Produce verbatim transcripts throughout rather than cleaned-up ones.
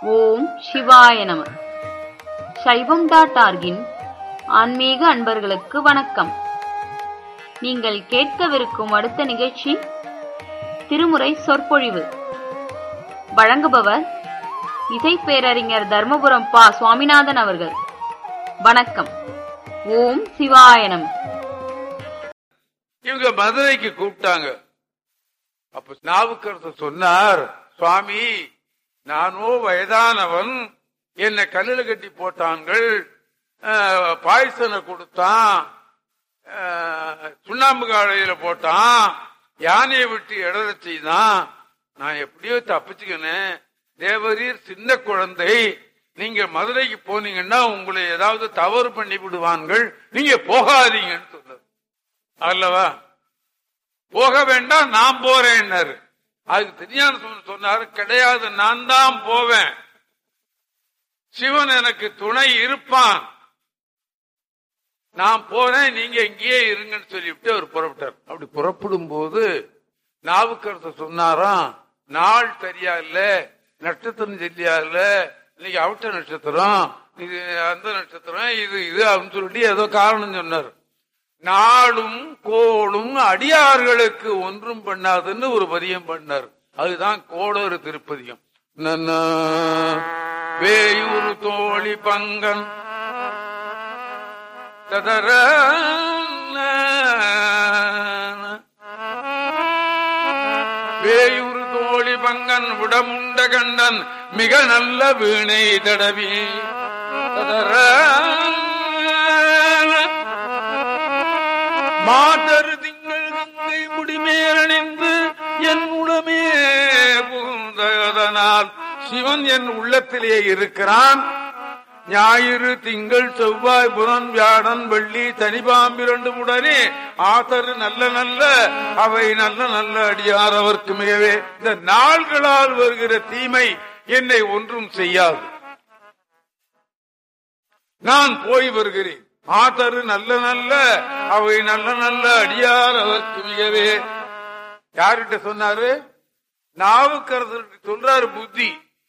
ஓம் சிவாய நம. சைவம் டாட் ஆர்கின் ஆன்மீக அன்பர்களுக்கு வணக்கம். நீங்கள் கேட்கவிருக்கும் அடுத்த நிகழ்ச்சி திருமுறை சொற்பொழிவு. வழங்குபவர் இசை பேரறிஞர் தர்மபுரம் பா சுவாமிநாதன் அவர்கள். வணக்கம். ஓம் சிவாய நம. இவங்க மதுரைக்கு கூப்பிட்டாங்க. அப்ப நாவுக்கரசர் சொன்னார், சுவாமி, நானோ வயதானவன், என்னை கல்லுல கட்டி போட்டான்கள், பாய்சனை கொடுத்தான், சுண்ணாம்பு காலையில போட்டான், யானையை விட்டு இடற செய்தான், நான் எப்படியோ தப்பிச்சுக்கினேன். தேவரீர் சின்ன குழந்தை, நீங்க மதுரைக்கு போனீங்கன்னா உங்களை ஏதாவது தவறு பண்ணி விடுவான்கள், நீங்க போகாதீங்கன்னு சொன்னார். அல்லவா, போக வேண்டாம், நான் போறேன்னாரு. அதுக்கு தெரியாத சொன்னாரு, கிடையாது, நான் தான் போவேன், சிவன் எனக்கு துணை இருப்பான், நான் போறேன், நீங்க இங்கேயே இருங்கன்னு சொல்லிவிட்டு அவர் புறப்பட்டார். அப்படி புறப்படும் போது நாவுக்கரசர் சொன்னாராம், நாள் சரியா இல்ல, நட்சத்திரம் சரியா இல்ல, இன்னைக்கு அவிட்ட நட்சத்திரம், இது அந்த நட்சத்திரம், இது இது அப்படின்னு சொல்லிட்டு ஏதோ காரணம் சொன்னார். நாளும் கோளும் அடியார்களுக்கு ஒன்றும் பண்ணாதுன்னு ஒரு பதியம் பண்ணார். அதுதான் கோளறு திருப்பதியம். வேயூர் தோழி பங்கன் ததர வேயூர் தோழி பங்கன் விடமுண்ட கண்டன் மிக நல்ல வீணை தடவி ததர மாதர் திங்கள் கங்கை முடிமேலணிந்து என் உடமே புகுந்ததனால் சிவன் என் உள்ளத்திலே இருக்கிறான். ஞாயிறு திங்கள் செவ்வாய் புதன் வியாழன் வெள்ளி தனிபாம்பிரண்டு உடனே ஆதரு நல்ல நல்ல அவை நல்ல நல்ல அடியார் அவர்க்கு மிகவே இந்த நாள்களால் வருகிற தீமை என்னை ஒன்றும் செய்யாது. நான் போய் வருகிறேன். ஆதரு நல்ல நல்ல அவை நல்ல நல்ல அடியார் அவர்க்கு மிகவே. யார்கிட்ட சொன்னாரு? நாவுக்கரசருக்கு சொல்றாரு புத்தி.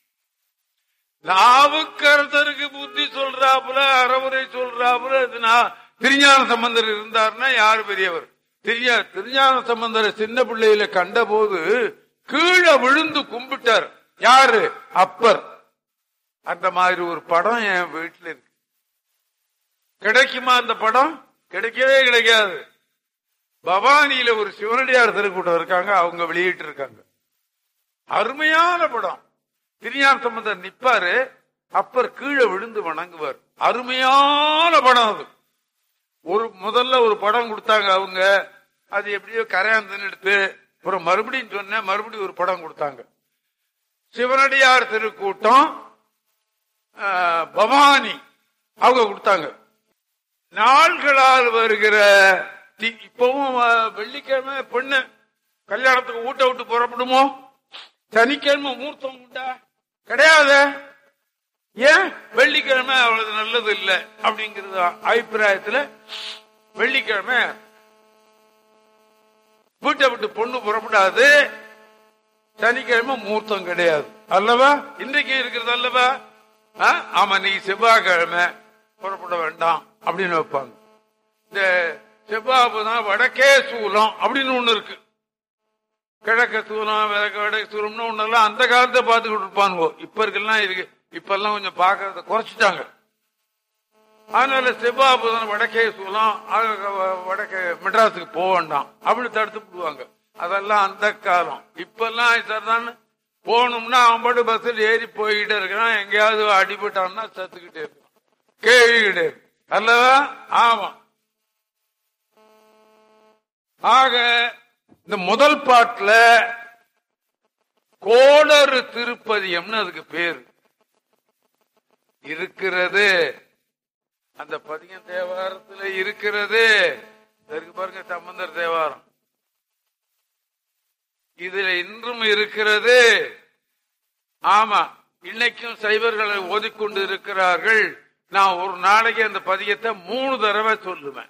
நாவுக்கரசருக்கு புத்தி சொல்றாப்புல, அறவுரை சொல்றாப்புல. திருஞான சம்பந்தர் இருந்தார்னா யாரு பெரியவர்? திருஞான சம்பந்தரை சின்ன பிள்ளையில கண்ட போது கீழே விழுந்து கும்பிட்டார். யாரு? அப்பர். அந்த மாதிரி ஒரு படம் என் வீட்டுல இருக்கு. கிடைக்குமா அந்த படம்? கிடைக்கவே கிடைக்காது. பவானியில ஒரு சிவனடியார் திருக்கூட்டம் இருக்காங்க, அவங்க வெளியிட்டு இருக்காங்க. அருமையான படம். திருஞான சம்பந்தர் நிப்பாரு, அப்பர் கீழே விழுந்து வணங்குவார். அருமையான படம் அது. ஒரு முதல்ல ஒரு படம் கொடுத்தாங்க அவங்க, அது எப்படியோ கரையாந்தன்னு எடுத்து அப்புறம் மறுபடியும் சொன்ன மறுபடியும் ஒரு படம் கொடுத்தாங்க. சிவனடியார் திருக்கூட்டம் பவானி அவங்க கொடுத்தாங்க. நாள்களால் வருகிற இப்பவும் வெள்ளிக்கிழமை பெண்ணு கல்யாணத்துக்கு ஊட்ட விட்டு புறப்படுமோ? சனிக்கிழமை மூர்த்தம் உண்டா? கிடையாது. ஏன்? வெள்ளிக்கிழமை அவ்வளவு நல்லது இல்லை அப்படிங்கிறது அபிப்பிராயத்துல வெள்ளிக்கிழமை வீட்டை விட்டு பொண்ணு புறப்படாது. சனிக்கிழமை மூர்த்தம் கிடையாது அல்லவா? இன்றைக்கு இருக்கிறது அல்லவா? ஆமா, நீ செவ்வாய்க்கிழமை புறப்பட வேண்டாம் அப்படின்னு வைப்பாங்க. இந்த செவ்வாய்தான் வடக்கே சூலம் அப்படின்னு ஒண்ணு இருக்கு. கிழக்க சூலம் வடக்கு சூலம்னு ஒன்னெல்லாம் அந்த காலத்தை பார்த்துக்கிட்டு இருப்பானுவோ. இப்ப இருக்கலாம் இருக்கு. இப்ப எல்லாம் கொஞ்சம் பாக்கிறத குறைச்சிட்டாங்க. அதனால செவ்வாய் புதன் வடக்கே சூலம், வடக்கே மெட்ராஸுக்கு போக வேண்டாம் அப்படின்னு தடுத்து விடுவாங்க. அதெல்லாம் அந்த காலம். இப்ப எல்லாம் சரிதான், போகணும்னா அவன் பாட்டு பஸ்ஸில் ஏறி போய்கிட்டே இருக்கிறான். எங்கேயாவது அடிபட்டான்னா சத்துக்கிட்டே இருக்கான், கேள்விக்கிட்டே இருக்கு அல்லவா? ஆமா. ஆக இந்த முதல் பாட்டுல கோளறு திருப்பதியம்னு அதுக்கு பேரு இருக்கிறது. அந்த பதியம் தேவாரத்துல இருக்கிறது. இதற்கு பாருங்க, சம்பந்தர் தேவாரம் இதுல இன்றும் இருக்கிறது. ஆமா, இன்னைக்கும் சைவர்களை ஓதிக்கொண்டு இருக்கிறார்கள். நான் ஒரு நாளைக்கு அந்த பதியத்தை மூணு தடவை சொல்லுவேன்.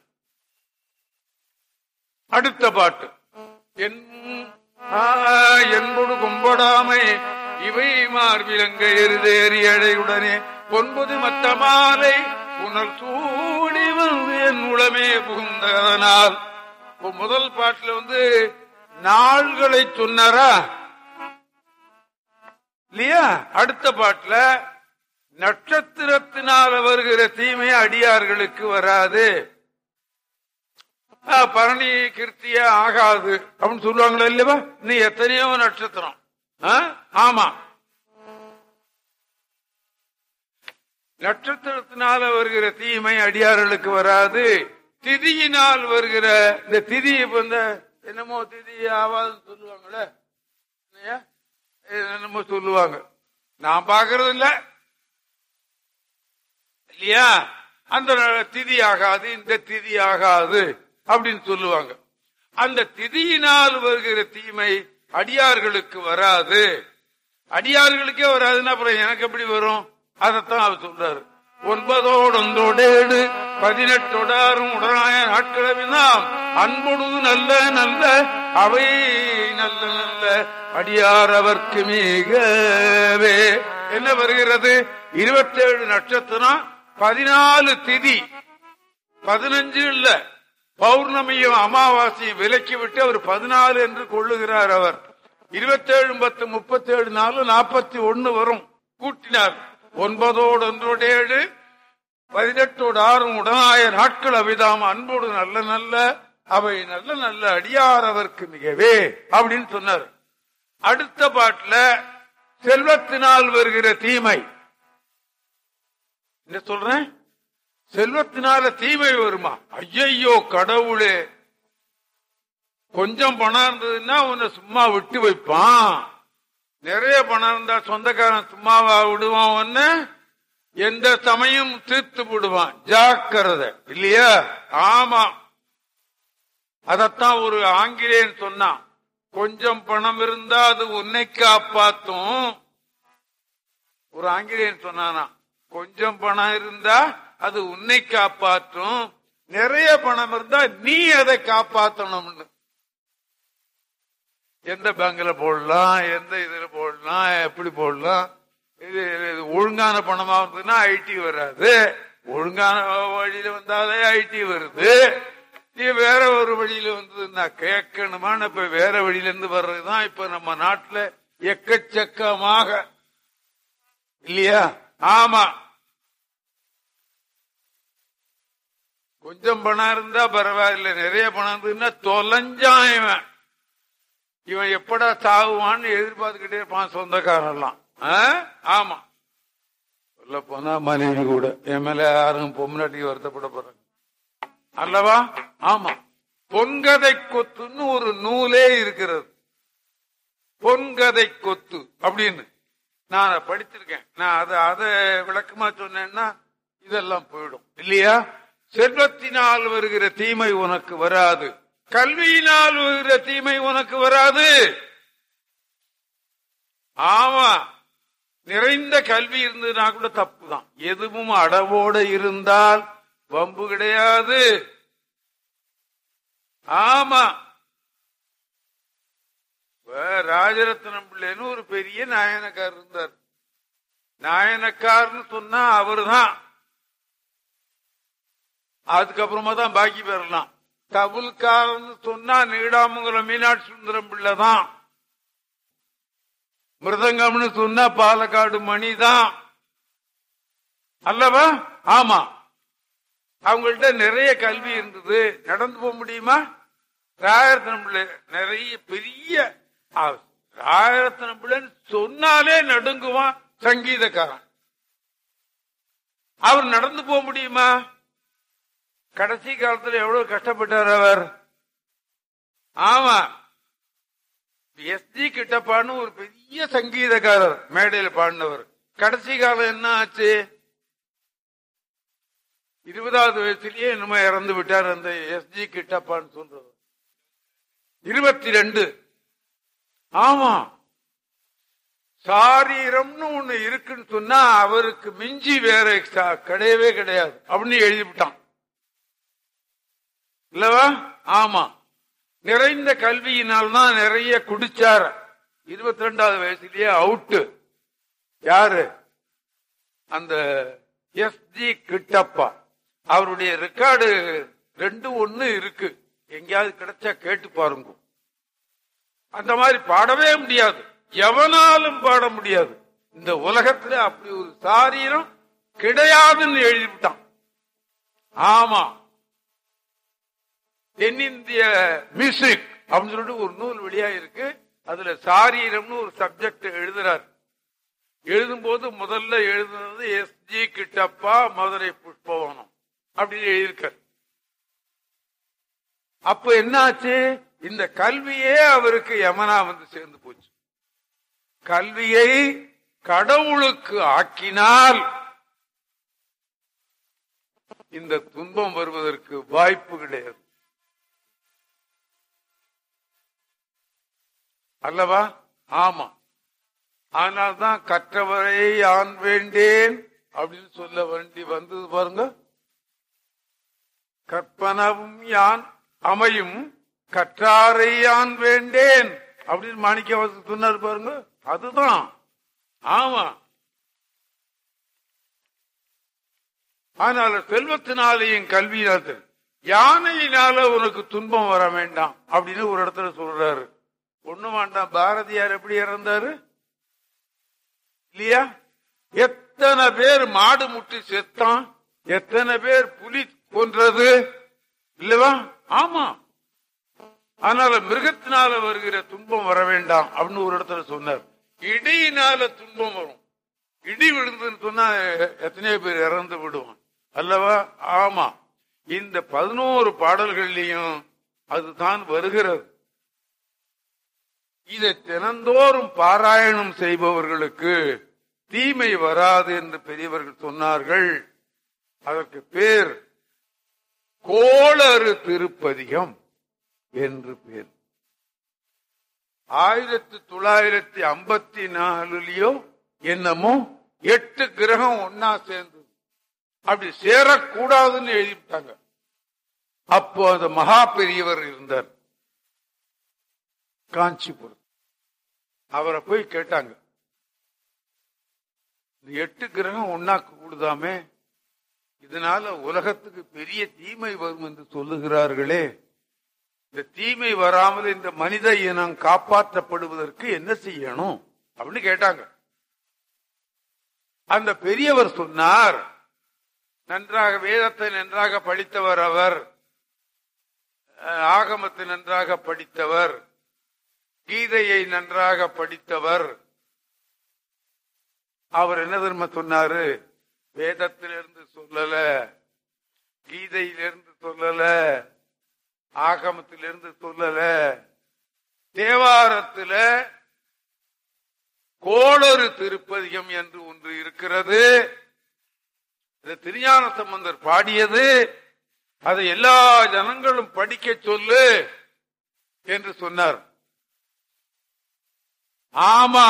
அடுத்த பாட்டு என்பது கும்படாமை இவை மார்பிலங்க எருதேறி அடையுடனே பொன்பது மத்த மாலை புனல் சூடி வந்து என் உளமே புகுந்ததனால். முதல் பாட்டுல வந்து நாள்களை சொன்னாரா இல்லையா? அடுத்த பாட்டுல நட்சத்திரத்தினால வருகிற தீமை அடியார்களுக்கு வராது, பரணி கிருத்திய ஆகாது அப்படின்னு சொல்லுவாங்களா இல்லவா? நீ எத்தனையோ நட்சத்திரம். ஆமா, நட்சத்திரத்தினால வருகிற தீமை அடியார்களுக்கு வராது. திதியினால் வருகிற இந்த திதி இந்த என்னமோ திதி ஆவாதுன்னு சொல்லுவாங்களே, என்னமோ சொல்லுவாங்க, நான் பாக்குறது இல்ல இல்லையா? அந்த திதி ஆகாது, இந்த திதி ஆகாது அப்படின்னு சொல்லுவாங்க. அந்த திதியினால் வருகிற தீமை அடியார்களுக்கு வராது. அடியார்களுக்கே வராதுன்னா அப்புறம் எனக்கு எப்படி வரும்? அதத்தான் அவர் சொல்றாரு. ஒன்பதோடு ஒன்றோடேடு பதினெட்டோடாரும் உடனாய நாட்களவினாம் அன்பொழுது நல்ல நல்ல அவை நல்ல நல்ல அடியார் அவர்க்கு மிகவே. என்ன வருகிறது? இருபத்தி ஏழு நட்சத்திரம், பதினாலு திதி, பதினஞ்சு இல்ல பௌர்ணமியும் அமாவாசையும் விலக்கி விட்டு அவர் பதினாலு என்று கொள்ளுகிறார். அவர் இருபத்தி ஏழு பத்து முப்பத்தி ஏழு நாலு நாற்பத்தி ஒன்னு வரும் கூட்டினார். ஒன்பதோடு ஒன்றோடேழு பதினெட்டோடு ஆறும் உடனாய நாட்கள் அவிதாம் அன்போடு நல்ல நல்ல அவை நல்ல நல்ல அடியார் அவர்க்கு மிகவே அப்படின்னு சொன்னார். அடுத்த பாட்டுல செல்வத்தினால் வருகிற தீமை என்ன சொல்றேன்? செல்வத்தினால தீமை வருமா? ஐயையோ கடவுளே, கொஞ்சம் பணம் இருந்ததுன்னா உன்னை சும்மா விட்டு வைப்பான். நிறைய பணம் இருந்தா சொந்தக்காரன் சும்மாவா விடுவான்? ஒன்னு எந்த சமயம் தீர்த்து விடுவான். ஜாக்கிரதை இல்லையா? ஆமா, அதத்தான் ஒரு ஆங்கிலேயன் சொன்னான். கொஞ்சம் பணம் இருந்தா அது உன்னை காப்பாத்தும். ஒரு ஆங்கிலேயன் சொன்னானா, கொஞ்சம் பணம் இருந்தா அது உன்னை காப்பாற்றும், நிறைய பணம் இருந்தா நீ அதை காப்பாற்றணும்னு. எந்த பேங்க்ல போடலாம், எந்த இதுல போடலாம், எப்படி போடலாம்? இது ஒழுங்கான பணமா இருந்ததுன்னா ஐடி வராது, ஒழுங்கான வழியில வந்தாலே ஐடி வருது. நீ வேற ஒரு வழியில வந்ததுன்னா கேட்கணுமா? இப்ப வேற வழியில இருந்து வர்றதுதான் இப்ப நம்ம நாட்டுல எக்கச்சக்கமாக இல்லையா? ஆமா, கொஞ்சம் பணம் இருந்தா பரவாயில்ல, நிறைய பணம் இருந்ததுன்னா தொலைஞ்சான் இவன். இவன் எப்படா சாகுவான்னு எதிர்பார்த்துக்கிட்டே இருப்பான் சொந்தக்காரெல்லாம். ஆமா, சொல்ல போனா மனைவி கூட என் மேல யாரும் பொம்னாட்டிக்கு வருத்தப்பட போறாங்க அல்லவா? ஆமா, பொன்கதை கொத்துன்னு ஒரு நூலே இருக்கிறது. பொன்கதை கொத்து அப்படின்னு நான் படிச்சிருக்கேன். நான் அதை அதை விளக்கமா சொன்னேன்னா இதெல்லாம் போயிடும் இல்லையா? செல்வத்தினால் வருகிற தீமை உனக்கு வராது, கல்வியினால் வருகிற தீமை உனக்கு வராது. ஆமா, நிறைந்த கல்வி இருந்ததுன்னா கூட தப்பு தான். எதுவும் அடவோட இருந்தால் வம்பு கிடையாது. ஆமா, ராஜரத்னம் பிள்ளைன்னு ஒரு பெரிய நாயனக்கார் இருந்தார். நாயனக்கார்னு சொன்னா அவரு தான், அதுக்கப்புறமா தான் பாக்கி பெறலாம். தபுல்காரன்னு சொன்னா நீடாமங்கலம் மீனாட்சி சுந்தரம் பிள்ளை தான். மிருதங்கம்னு சொன்னா பாலக்காடு மணி தான் அல்லவா? ஆமா, அவங்கள்ட்ட நிறைய கல்வி இருந்தது. நடந்து போக முடியுமா? ராயரத்னம் பிள்ளை நிறைய பெரிய ராயரத்னம் பிள்ளைன்னு சொன்னாலே நடுங்குவான் சங்கீதக்காரன். அவர் நடந்து போக முடியுமா? கடைசி காலத்துல எவ்வளவு கஷ்டப்பட்டார் அவர். ஆமா, எஸ் ஜி கிட்டப்பான்னு ஒரு பெரிய சங்கீதக்காரர் மேடையில் பாடினவர். கடைசி காலம் என்ன ஆச்சு? இருபதாவது வயசுலயே என்னமோ இறந்து விட்டார் அந்த எஸ் ஜி கிட்டப்பான்னு சொல்றது. இருபத்தி ரெண்டு. ஆமா, சாரீரம்னு ஒண்ணு இருக்குன்னு சொன்னா அவருக்கு மிஞ்சி வேற கிடையவே கிடையாது அப்படின்னு எழுதிவிட்டான் இல்லவா? ஆமா, நிறைந்த கல்வியினால் தான் நிறைய குடிச்சார். இருபத்தி ரெண்டாவது வயசுலயே அவுட்டு. யாரு? அந்த எஸ் ஜி கிட்டப்பா. அவருடைய ரெக்கார்டு ரெண்டு ஒண்ணு இருக்கு, எங்கேயாவது கிடைச்சா கேட்டு பாருங்க. அந்த மாதிரி பாடவே முடியாது, எவனாலும் பாட முடியாது. இந்த உலகத்துல அப்படி ஒரு சாரீரம் கிடையாதுன்னு எழுதிவிட்டான். ஆமா, தென்னிந்திய மியூசிக் அப்படின்னு சொல்லிட்டு ஒரு நூல் வெளியா இருக்கு. அதுல சாரீரம்னு ஒரு சப்ஜெக்ட் எழுதுறார். எழுதும் போது முதல்ல எழுதுனது எஸ் ஜி கிட்டப்பா, மதுரை புஷ்பவனம் அப்படின்னு எழுதியிருக்கார். அப்ப என்னாச்சு? இந்த கல்வியே அவருக்கு யமனா வந்து சேர்ந்து போச்சு. கல்வியை கடவுளுக்கு ஆக்கினால் இந்த துன்பம் வருவதற்கு வாய்ப்பு கிடையாது அல்லவா? ஆமா. ஆனால்தான் கற்றவரை யான் வேண்டேன் அப்படின்னு சொல்ல வேண்டி வந்தது பாருங்க. கற்பனவும் யான் அமையும் கற்றாரை யான் வேண்டேன் அப்படின்னு மாணிக்கவாசகர் சொன்னார் பாருங்க. அதுதான். ஆமா. ஆனால் செல்வத்தினாலேயும் கல்வியினால யானையினால உனக்கு துன்பம் வர வேண்டாம் அப்படின்னு ஒரு இடத்துல சொல்றாரு. ஒண்ணு வேண்டாம். பாரதியார் எப்படி இறந்தாரு இல்லையா? எத்தனை பேர் மாடு முட்டி செத்தான், எத்தனை பேர் புலி கொன்றது இல்லவா? ஆமா. அதனால மிருகத்தினால வருகிற துன்பம் வர வேண்டாம் அப்படின்னு ஒரு இடத்துல சொன்னார். இடியினால துன்பம் வரும். இடி விழுந்துன்னு சொன்னா எத்தனையோ பேர் இறந்து விடுவான் அல்லவா? ஆமா. இந்த பதினோரு பாடல்கள்லயும் அதுதான் வருகிறது. இதை தினந்தோறும் பாராயணம் செய்பவர்களுக்கு தீமை வராது என்று பெரியவர்கள் சொன்னார்கள். அதற்கு பேர் கோளறு திருப்பதிகம் என்று பேர். ஆயிரத்தி தொள்ளாயிரத்தி ஐம்பத்தி நாலுலயோ என்னமோ எட்டு கிரகம் ஒன்னா சேர்ந்து அப்படி சேரக்கூடாதுன்னு எழுதிட்டாங்க. அப்போ அந்த மகா பெரியவர் இருந்தார் காஞ்சிபுரம். அவரை போய் கேட்டாங்க, எட்டு கிரகம் ஒன்னா கூடுதாமே, இதனால உலகத்துக்கு பெரிய தீமை வரும் என்று சொல்லுகிறார்களே, இந்த தீமை வராமல் இந்த மனித இனம் காப்பாற்றப்படுவதற்கு என்ன செய்யணும் அப்படின்னு கேட்டாங்க. அந்த பெரியவர் சொன்னார், நன்றாக வேதத்தை நன்றாக படித்தவர் அவர், ஆகமத்தை நன்றாக படித்தவர், கீதையை நன்றாக படித்தவர். அவர் என்ன தெரியுமா சொன்னாரு? வேதத்திலிருந்து சொல்லல, கீதையிலிருந்து சொல்லல, ஆகமத்திலிருந்து சொல்லல, தேவாரத்துல கோளறு திருப்பதிகம் என்று ஒன்று இருக்கிறது. திருஞான சம்பந்தர் பாடியது. அதை எல்லா ஜனங்களும் படிக்க சொல்லு என்று சொன்னார். ஆமா.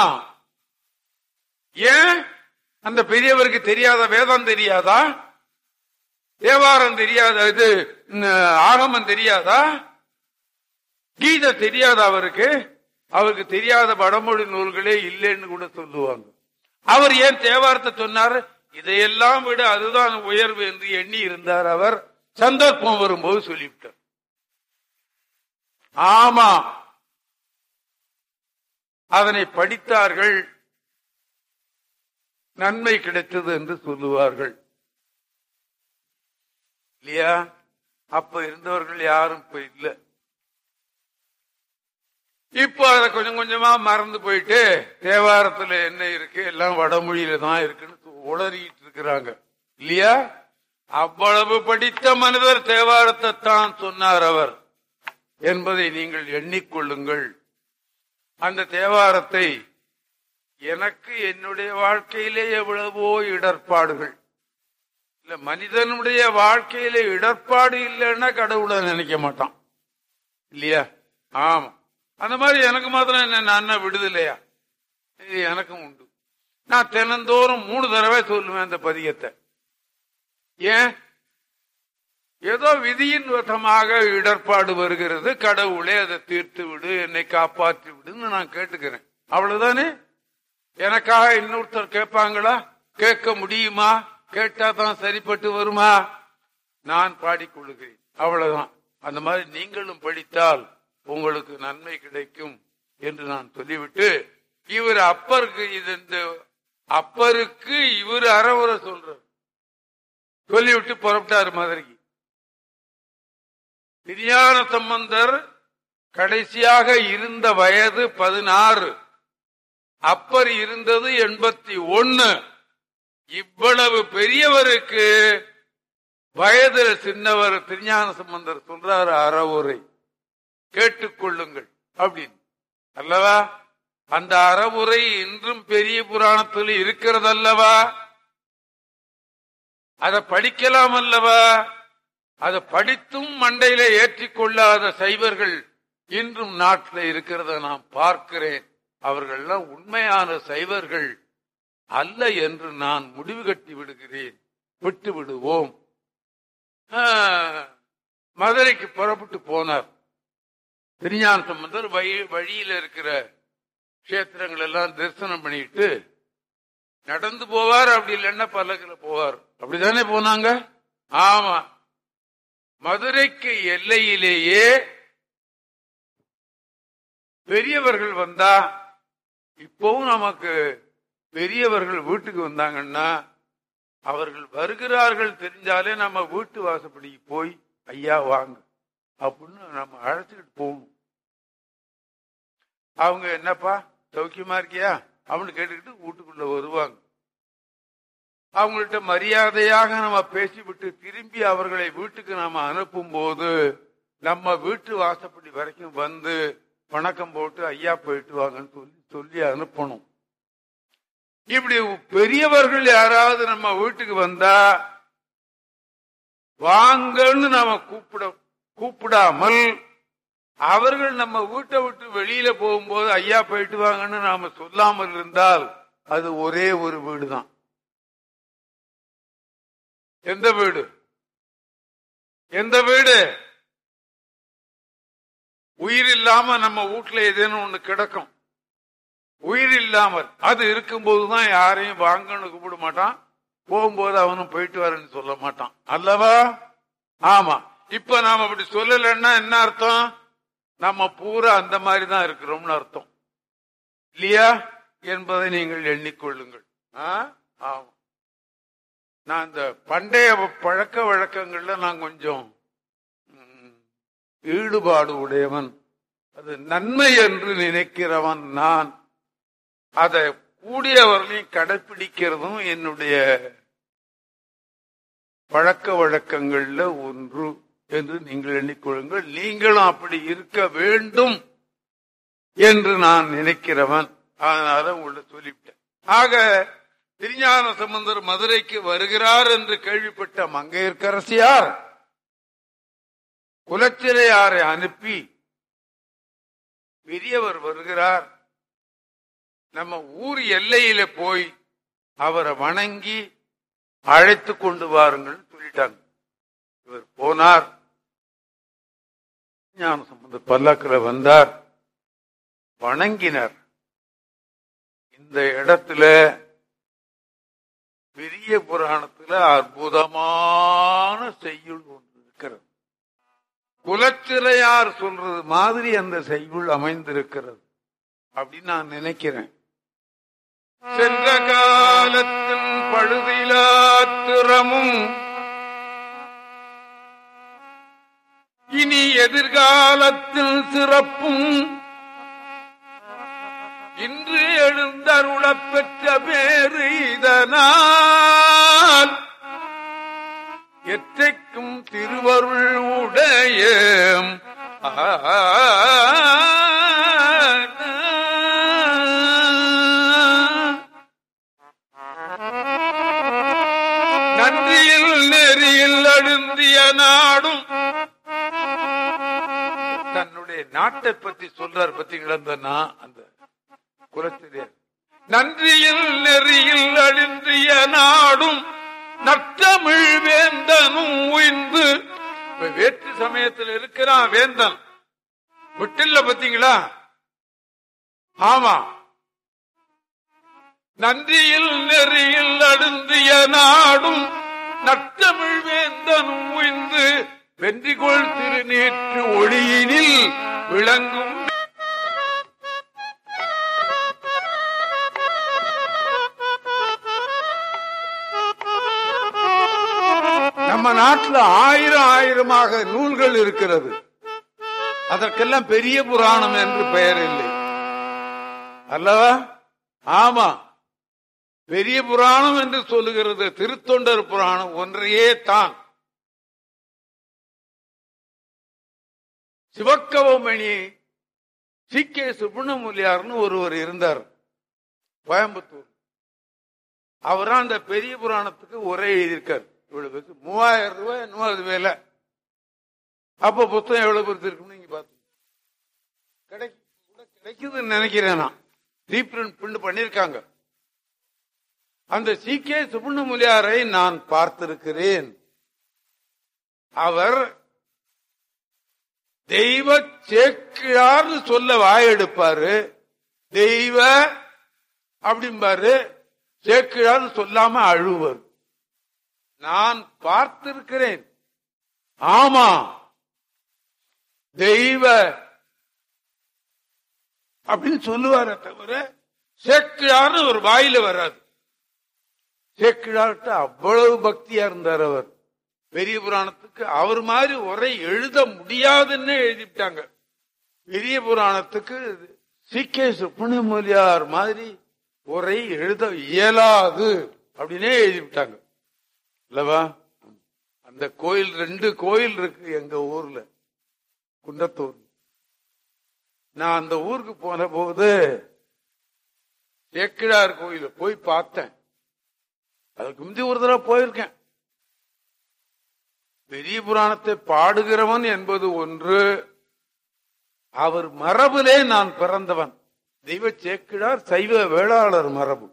ஏன் அந்த பெரியவருக்கு தெரியாத வேதம் தெரியாதா? தேவாரம் தெரியாத, இது ஆகமம் தெரியாதா? கீதை தெரியாத அவருக்கு? அவருக்கு தெரியாத வடமொழி நூல்களே இல்லைன்னு கூட சொல்லுவாங்க. அவர் ஏன் தேவாரத்தை சொன்னார்? இதையெல்லாம் விட அதுதான் உயர்வு என்று எண்ணி இருந்தார். அவர் சந்தர்ப்பம் வரும்போது சொல்லிவிட்டார். ஆமா. அதனை படித்தார்கள், நன்மை கிடைத்தது என்று சொல்லுவார்கள் இல்லையா? அப்ப இருந்தவர்கள் யாரும் இப்ப இல்ல. இப்போ அதை கொஞ்சம் கொஞ்சமா மறந்து போயிட்டு தேவாரத்துல என்ன இருக்கு, எல்லாம் வடமொழியில தான் இருக்குன்னு உளறிட்டு இருக்கிறாங்க இல்லையா? அவ்வளவு படித்த மனிதர் தேவாரத்தை தான் சொன்னார் அவர் என்பதை நீங்கள் எண்ணிக்கொள்ளுங்கள். அந்த தேவாரத்தை எனக்கு என்னுடைய வாழ்க்கையிலே எவ்வளவோ இடர்பாடுகள் இல்ல, மனிதனுடைய வாழ்க்கையில இடர்பாடு இல்லைன்னா கடவுளை நினைக்க மாட்டான் இல்லையா? ஆமா. அந்த மாதிரி எனக்கு மாத்திரம் என்ன நான் விடுதலையா? எனக்கும் உண்டு. நான் தினந்தோறும் மூணு தடவை சொல்லுவேன் அந்த பதிகத்தை. ஏன்? ஏதோ விதியின் விதமாக இடர்பாடு வருகிறது, கடவுளே அதை தீர்த்து விடு, என்னை காப்பாற்றி விடுன்னு நான் கேட்டுக்கிறேன். அவ்வளவுதானே. எனக்காக இன்னொருத்தர் கேட்பாங்களா? கேட்க முடியுமா? கேட்டா தான் சரிப்பட்டு வருமா? நான் பாடிக்கொள்ளுகிறேன், அவ்வளவுதான். அந்த மாதிரி நீங்களும் படித்தால் உங்களுக்கு நன்மை கிடைக்கும் என்று நான் சொல்லிவிட்டு, இவர் அப்பருக்கு இது இந்த அப்பருக்கு இவர் அறவுரை சொல்றார். சொல்லிவிட்டு புறப்பட்டார் மதுரைக்கு. திருஞான சம்பந்தர் கடைசியாக இருந்த வயது பதினாறு, அப்பர் இருந்தது எண்பத்தி ஒன்னு. இவ்வளவு பெரியவருக்கு வயதில் சின்னவர் திருஞான சம்பந்தர் சொல்றாரு அறவுரை கேட்டுக்கொள்ளுங்கள் அப்படின்னு அல்லவா. அந்த அறவுரை இன்றும் பெரிய புராணத்தில் இருக்கிறது அல்லவா. அதை படிக்கலாம் அல்லவா. அதை படித்தும் மண்டையில ஏற்றிக்கொள்ளாத சைவர்கள் இன்றும் நாட்டில் இருக்கிறத நான் பார்க்கிறேன். அவர்கள்லாம் உண்மையான சைவர்கள் அல்ல என்று நான் முடிவு கட்டி விடுகிறேன். விட்டு விடுவோம். மதுரைக்கு புறப்பட்டு போனார் திருஞான சம்பந்தர். வழியில் இருக்கிற கஷேத்திரங்கள் எல்லாம் தரிசனம் பண்ணிட்டு நடந்து போவார், அப்படி இல்லைன்னா பல்லக்கில் போவார். அப்படித்தானே போனாங்க. ஆமா, மதுரைக்கு எல்லையிலேயே பெரியவர்கள் வந்தா, இப்பவும் நமக்கு பெரியவர்கள் வீட்டுக்கு வந்தாங்கன்னா அவர்கள் வருகிறார்கள் தெரிஞ்சாலே நம்ம வீட்டு வாசப்படிக்கு போய் ஐயா வாங்க அப்படின்னு நம்ம அழைச்சிட்டு போகணும். அவங்க என்னப்பா சௌக்கியமா இருக்கியா அப்படின்னு கேட்டுக்கிட்டு வீட்டுக்குள்ள வருவாங்க. அவங்கள்ட்ட மரியாதையாக நம்ம பேசிவிட்டு திரும்பி அவர்களை வீட்டுக்கு நாம அனுப்பும் போது நம்ம வீட்டு வாசப்படி வரைக்கும் வந்து வணக்கம் போட்டு ஐயா போயிட்டு வாங்கன்னு சொல்லி சொல்லி அனுப்பணும். இப்படி பெரியவர்கள் யாராவது நம்ம வீட்டுக்கு வந்தா வாங்கன்னு நாம கூப்பிட கூப்பிடாமல் அவர்கள் நம்ம வீட்டை விட்டு வெளியில போகும்போது ஐயா போயிட்டு வாங்கன்னு நாம சொல்லாமல் இருந்தால் அது ஒரே ஒரு வீடு தான். எந்த வீடு? எந்த வீடு? உயிர் இல்லாம நம்ம வீட்டுல ஏதேனும் ஒண்ணு கிடக்கும். உயிர் இல்லாமல் அது இருக்கும்போதுதான் யாரையும் வாங்கன்னு கூப்பிட மாட்டான். போகும்போது அவனும் போயிட்டு வரேன்னு சொல்ல மாட்டான் அல்லவா. ஆமா, இப்ப நாம அப்படி சொல்லலன்னா என்ன அர்த்தம்? நம்ம பூரா அந்த மாதிரி தான் இருக்கிறோம்னு அர்த்தம் இல்லையா என்பதை நீங்கள் எண்ணிக்கொள்ளுங்கள். ஆமா, நான் இந்த பண்டைய பழக்க வழக்கங்கள்ல நான் கொஞ்சம் ஈடுபாடு உடையவன், அது நன்மை என்று நினைக்கிறவன் நான். அதை கூடியவர்களையும் கடைபிடிக்கிறதும் என்னுடைய பழக்க வழக்கங்கள்ல ஒன்று என்று நீங்கள் எண்ணிக்கொள்ளுங்கள். நீங்களும் அப்படி இருக்க வேண்டும் என்று நான் நினைக்கிறவன். அதனால உங்களை சொல்லிவிட்டேன். ஆக திருஞான சம்பந்தர் மதுரைக்கு வருகிறார் என்று கேள்விப்பட்ட மங்கையர்க்கரசியார் குலச்சிறையாரை அனுப்பி பெரியவர் வருகிறார், நம்ம ஊர் எல்லையில போய் அவரை வணங்கி அழைத்து கொண்டு வாருங்கள் சொல்லிட்டாங்க. இவர் போனார். ஞான சம்பந்தர் பல்லாக்கில் வந்தார், வணங்கினார். இந்த இடத்துல பெரிய புராணத்துல அற்புதமான செய்யுள் ஒன்று இருக்கிறது. குலச்சிறையார் சொல்றது மாதிரி அந்த செய்யுள் அமைந்திருக்கிறது அப்படின்னு நான் நினைக்கிறேன். சென்ற காலத்தின் பழுதிலாத்திரமும் இனி எதிர்காலத்தில் சிறப்பும் இன்று எழுந்தருளப் பெற்ற பேரு இதனால் எற்றைக்கும் திருவருள் உடைய நன்றியில் நெறியில் அழுந்திய நாடும். தன்னுடைய நாட்டை பற்றி சொல்றார் பத்தி கிடந்தனா அந்த குலச்சிறையார். நன்றியில் நெறியில் அழுந்திய நாடும் நற்றமிழ் வேந்தனும் உயிர்ந்து. வேற்று சமயத்தில் இருக்கிறான் வேந்தன், விட்டில்ல பத்தீங்களா? ஆமா, நன்றியில் நெறியில் அடுந்திய நாடும் நற்றமிழ் வேந்தனும் உய்ந்து வென்றிகொள் திருநேற்று ஒளியினில் விளங்கும். நம்ம நாட்டில் ஆயிரம் ஆயிரமாக நூல்கள் இருக்கிறது. அதற்கெல்லாம் பெரிய புராணம் என்று பெயர் இல்லை அல்லவா? ஆமா, பெரிய புராணம் என்று சொல்லுகிறது திருத்தொண்டர் புராணம் ஒன்றையே தான். சிவக்கவமணி சி கே சுப்பிரமணியார்னு ஒருவர் இருந்தார் கோயம்புத்தூர். அவரா அந்த பெரிய புராணத்துக்கு உரை எழுதியிருக்கார். இவ்வளவு மூவாயிரம் ரூபாய் என்னமோ அது வேலை. அப்ப புத்தகம் எவ்வளவு பெருசு இருக்குன்னு நீங்க பாத்து கிடைக்குதுன்னு நினைக்கிறேன். நான் ரீபிரிண்ட் பண்ணிருக்காங்க. அந்த சி கே சுப்பிரமணியாரை நான் பார்த்திருக்கிறேன். அவர் தெய்வ சேக்கிழார்னு சொல்ல வாயெடுப்பாரு, தெய்வ அப்படிம்பாரு, சேக்கிழார்னு சொல்லாம அழுவர். நான் பார்த்திருக்கிறேன். ஆமா, தெய்வ அப்படின்னு சொல்லுவார தவிர சேக்கிழார்னு ஒரு வாயில வராது. சேக்கிழார்கிட்ட அவ்வளவு பக்தியா இருந்தார் அவர். பெரிய புராணத்துக்கு அவர் மாதிரி உரை எழுத முடியாதுன்னு எழுதிட்டாங்க. பெரிய புராணத்துக்கு சி கே சுப்பிரமணியார் மாதிரி உரை எழுத இயலாது அப்படின்னே எழுதிவிட்டாங்க இல்லவா? அந்த கோயில் ரெண்டு கோயில் இருக்கு எங்க ஊர்ல, குன்றத்தூர். நான் அந்த ஊருக்கு போன போது சேக்கிழார் கோயில போய் பார்த்தேன். அதுக்கு முந்தி ஒரு தடவை போயிருக்கேன். பெரிய புராணத்தை பாடுகிறவன் என்பது ஒன்று, அவர் மரபிலே நான் பிறந்தவன். தெய்வ சேக்கிழார் சைவ வேளாளர் மரபு,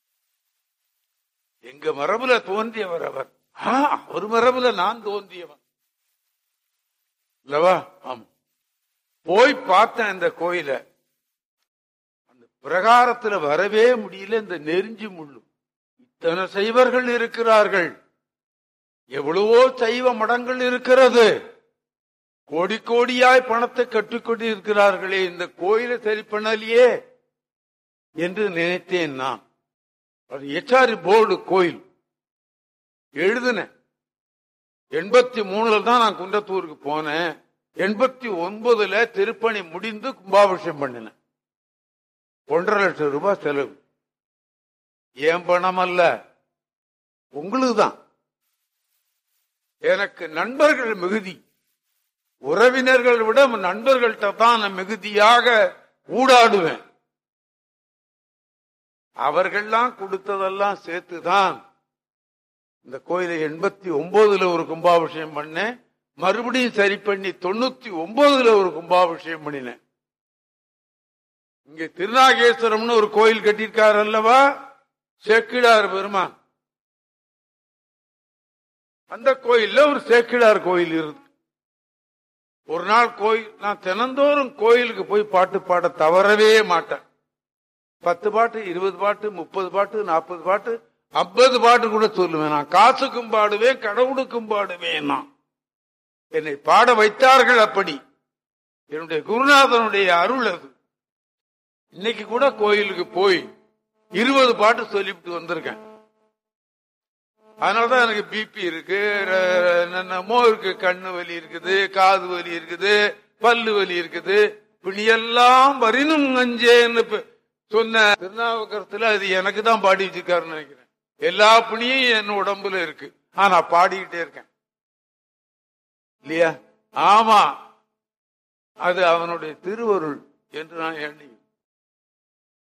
எங்க மரபுல தோன்றியவர் அவர். அவர் மரபுல நான் தோன்றியவன் இல்லவா? ஆமா. போய் பார்த்தேன் இந்த கோயில. அந்த பிரகாரத்துல வரவே முடியல. இந்த நெருஞ்சி முள்ளு, இத்தனை சைவர்கள் இருக்கிறார்கள், எவ்வளவோ சைவ மடங்கள் இருக்கிறது, கோடி கோடியாய் பணத்தை கட்டிக்கொண்டு இருக்கிறார்களே, இந்த கோயிலை சரி பண்ணலையே என்று நினைத்தேன் நான். எச்ஆரி போர்டு கோயில் எழுதுனேன். எண்பத்தி மூணுல தான் நான் குன்றத்தூருக்கு போனேன். எண்பத்தி ஒன்பதுல திருப்பணி முடிந்து கும்பாபிஷேகம் பண்ணினேன். ஒன்றரை லட்சம் ரூபாய் செலவு. ஏன் பணம் அல்ல, உங்களுக்கு தான். எனக்கு நண்பர்கள் மிகுதி, உறவினர்கள் விட நண்பர்கள்ட்ட தான் மிகுதியாக ஊடாடுவேன். அவர்கள்லாம் கொடுத்ததெல்லாம் சேர்த்துதான் இந்த கோயிலை எண்பத்தி ஒன்பதுல ஒரு கும்பாபிஷேகம் பண்ணேன். மறுபடியும் சரி பண்ணி தொண்ணூத்தி ஒன்பதுல ஒரு கும்பாபிஷேகம் பண்ணினேன். இங்க திருநாகேஸ்வரம்னு ஒரு கோயில் கட்டியிருக்காரு அல்லவா சேக்கிழார் பெருமான். அந்த கோயில்ல ஒரு சேக்கிழார் கோயில் இருக்கு. ஒரு நாள் கோயில், நான் தினந்தோறும் கோயிலுக்கு போய் பாட்டு பாட தவறவே மாட்டேன். பத்து பாட்டு, இருபது பாட்டு, முப்பது பாட்டு, நாற்பது பாட்டு, ஐம்பது பாட்டு கூட சொல்லுவேன். நான் காசுக்கும் பாடுவேன், கடவுளுக்கும் பாடுவேன். நான் என்னை பாட வைத்தார்கள். அப்படி என்னுடைய குருநாதனுடைய அருள் அது. இன்னைக்கு கூட கோயிலுக்கு போய் இருபது பாட்டு சொல்லிவிட்டு வந்திருக்கேன். அதனாலதான் எனக்கு பிபி இருக்கு, என்னென்னமோ இருக்கு, கண்ணு வலி இருக்குது, காது வலி இருக்குது, பல்லு வலி இருக்குது. பிணியெல்லாம் வரினும் நஞ்சேன்னு சொன்ன திருநாவுக்கரத்துல அது எனக்கு தான் பாடி வச்சிருக்காருன்னு நினைக்கிறேன். எல்லா பிணியும் என் உடம்புல இருக்கு, ஆனா பாடிக்கிட்டே இருக்கேன் இல்லையா? ஆமா, அது அவனுடைய திருவருள் என்று நான் எண்ணி